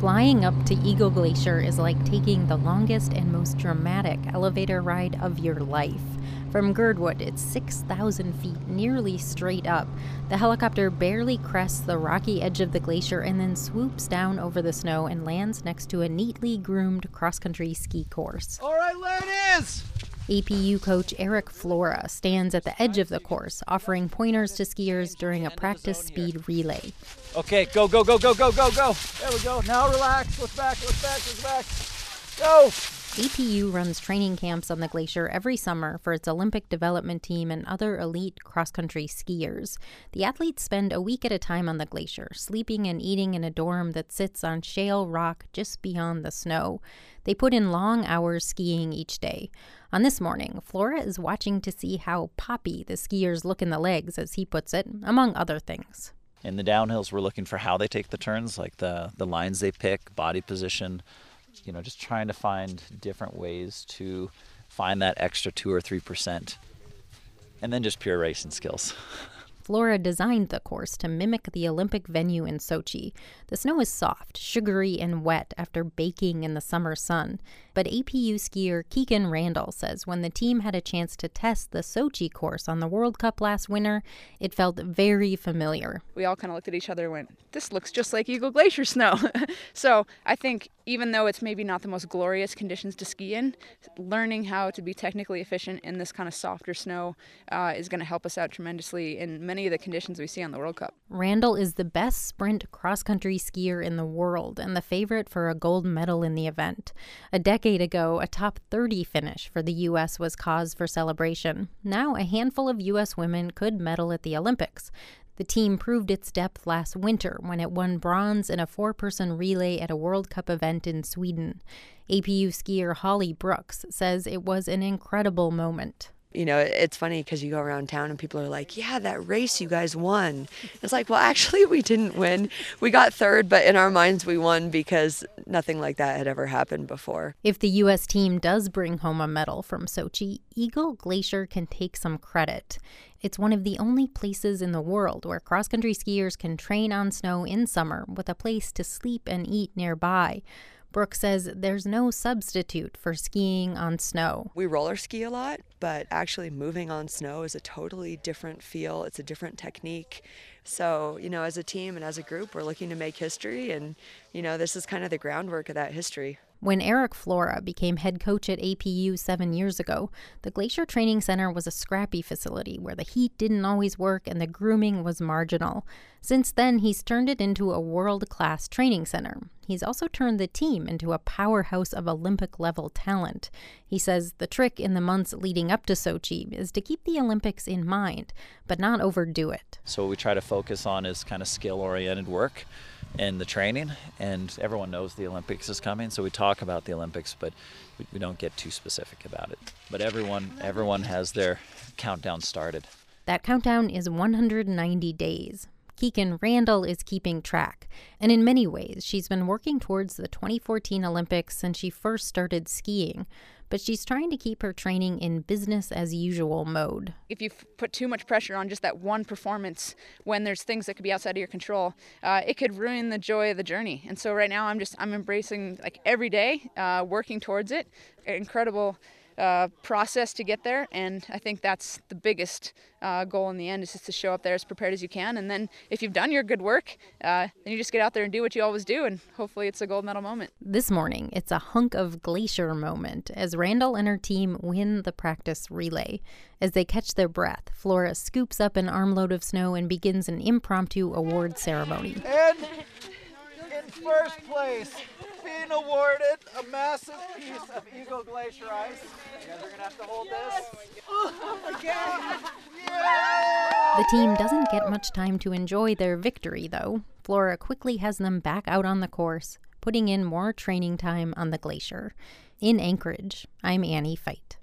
Flying up to Eagle Glacier is like taking the longest and most dramatic elevator ride of your life. From Girdwood, it's 6,000 feet, nearly straight up. The helicopter barely crests the rocky edge of the glacier and then swoops down over the snow and lands next to a neatly groomed cross-country ski course. All right, ladies! APU coach Eric Flora stands at the edge of the course, offering pointers to skiers during a practice speed relay. Okay, go, go, go, go, go, go, go. There we go. Now relax. Look back, look back, look back. Go! APU runs training camps on the glacier every summer for its Olympic development team and other elite cross-country skiers. The athletes spend a week at a time on the glacier, sleeping and eating in a dorm that sits on shale rock just beyond the snow. They put in long hours skiing each day. On this morning, Flora is watching to see how poppy the skiers look in the legs, as he puts it, among other things. In the downhills, we're looking for how they take the turns, like the lines they pick, body position, just trying to find different ways to find that extra 2 or 3%. And then just pure racing skills. Flora designed the course to mimic the Olympic venue in Sochi. The snow is soft, sugary, and wet after baking in the summer sun. But APU skier Keegan Randall says when the team had a chance to test the Sochi course on the World Cup last winter, it felt very familiar. We all kind of looked at each other and went, this looks just like Eagle Glacier snow. So I think even though it's maybe not the most glorious conditions to ski in, learning how to be technically efficient in this kind of softer snow is going to help us out tremendously in many of the conditions we see on the World Cup. Randall is the best sprint cross-country skier in the world and the favorite for a gold medal in the event. A decade ago, a top 30 finish for the U.S. was cause for celebration. Now, a handful of U.S. women could medal at the Olympics. The team proved its depth last winter when it won bronze in a 4-person relay at a World Cup event in Sweden. APU skier Holly Brooks says it was an incredible moment. It's funny because you go around town and people are like, yeah, that race you guys won. It's like, well, actually, we didn't win. We got third, but in our minds we won because nothing like that had ever happened before. If the U.S. team does bring home a medal from Sochi, Eagle Glacier can take some credit. It's one of the only places in the world where cross-country skiers can train on snow in summer with a place to sleep and eat nearby. Brooke says there's no substitute for skiing on snow. We roller ski a lot, but actually moving on snow is a totally different feel. It's a different technique. So, as a team and as a group, we're looking to make history, and, this is kind of the groundwork of that history. When Eric Flora became head coach at APU 7 years ago, the Glacier Training Center was a scrappy facility where the heat didn't always work and the grooming was marginal. Since then, he's turned it into a world-class training center. He's also turned the team into a powerhouse of Olympic-level talent. He says the trick in the months leading up to Sochi is to keep the Olympics in mind, but not overdo it. So what we try to focus on is kind of skill-oriented work and the training, and everyone knows the Olympics is coming, so we talk about the Olympics, but we don't get too specific about it. But everyone has their countdown started. That countdown is 190 days. Keegan Randall is keeping track, and in many ways, she's been working towards the 2014 Olympics since she first started skiing, but she's trying to keep her training in business-as-usual mode. If you put too much pressure on just that one performance when there's things that could be outside of your control, it could ruin the joy of the journey. And so right now I'm embracing every day, working towards it. Incredible process to get there, and I think that's the biggest goal in the end, is just to show up there as prepared as you can, and then if you've done your good work, then you just get out there and do what you always do, and hopefully it's a gold medal moment. This morning, it's a hunk of glacier moment as Randall and her team win the practice relay. As they catch their breath, Flora scoops up an armload of snow and begins an impromptu award ceremony. And in first place, being awarded a massive piece of Eagle Glacier ice. You guys are going to have to hold this. Again. Yeah! The team doesn't get much time to enjoy their victory, though. Flora quickly has them back out on the course, putting in more training time on the glacier. In Anchorage, I'm Annie Feit.